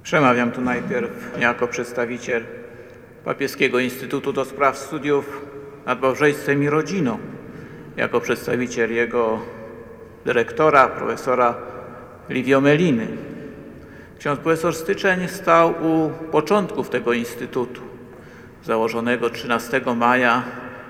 Przemawiam tu najpierw jako przedstawiciel Papieskiego Instytutu do Spraw Studiów nad Małżeństwem i Rodziną, jako przedstawiciel jego dyrektora, profesora Livio Meliny. Ksiądz profesor Styczeń stał u początków tego instytutu, założonego 13 maja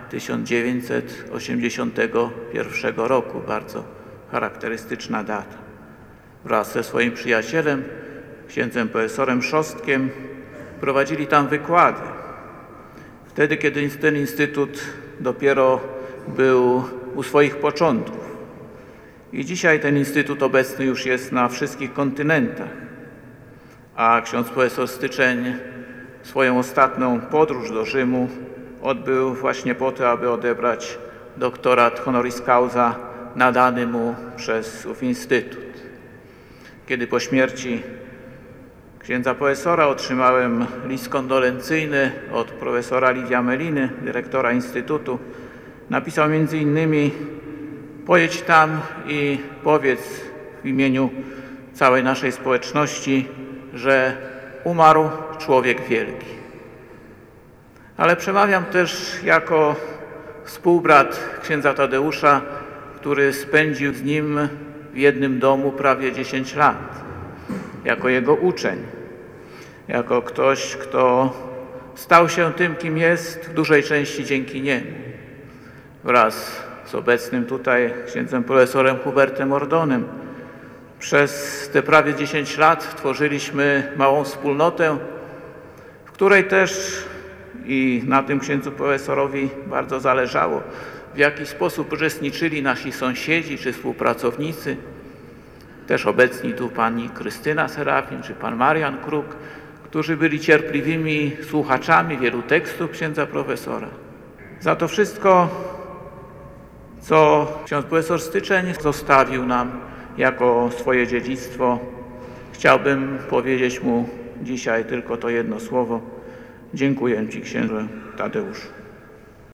1981 roku, bardzo charakterystyczna data. Wraz ze swoim przyjacielem, księdzem profesorem Szostkiem, prowadzili tam wykłady. Wtedy, kiedy ten instytut dopiero był u swoich początków. I dzisiaj ten instytut obecny już jest na wszystkich kontynentach. A ksiądz profesor Styczeń swoją ostatnią podróż do Rzymu odbył właśnie po to, aby odebrać doktorat honoris causa nadany mu przez ów instytut. Kiedy po śmierci księdza profesora otrzymałem list kondolencyjny od profesora Livia Meliny, dyrektora instytutu, napisał m.in.: pojedź tam i powiedz w imieniu całej naszej społeczności, że umarł człowiek wielki. Ale przemawiam też jako współbrat księdza Tadeusza, który spędził z nim w jednym domu prawie 10 lat, jako jego uczeń, jako ktoś, kto stał się tym, kim jest, w dużej części dzięki niemu. Wraz z obecnym tutaj księdzem profesorem Hubertem Ordonem przez te prawie 10 lat tworzyliśmy małą wspólnotę, w której też i na tym księdzu profesorowi bardzo zależało, w jaki sposób uczestniczyli nasi sąsiedzi czy współpracownicy, też obecni tu pani Krystyna Serafin czy pan Marian Kruk, którzy byli cierpliwymi słuchaczami wielu tekstów księdza profesora. Za to wszystko, co ksiądz profesor Styczeń zostawił nam jako swoje dziedzictwo, chciałbym powiedzieć mu dzisiaj tylko to jedno słowo: dziękuję Ci, księże Tadeuszu.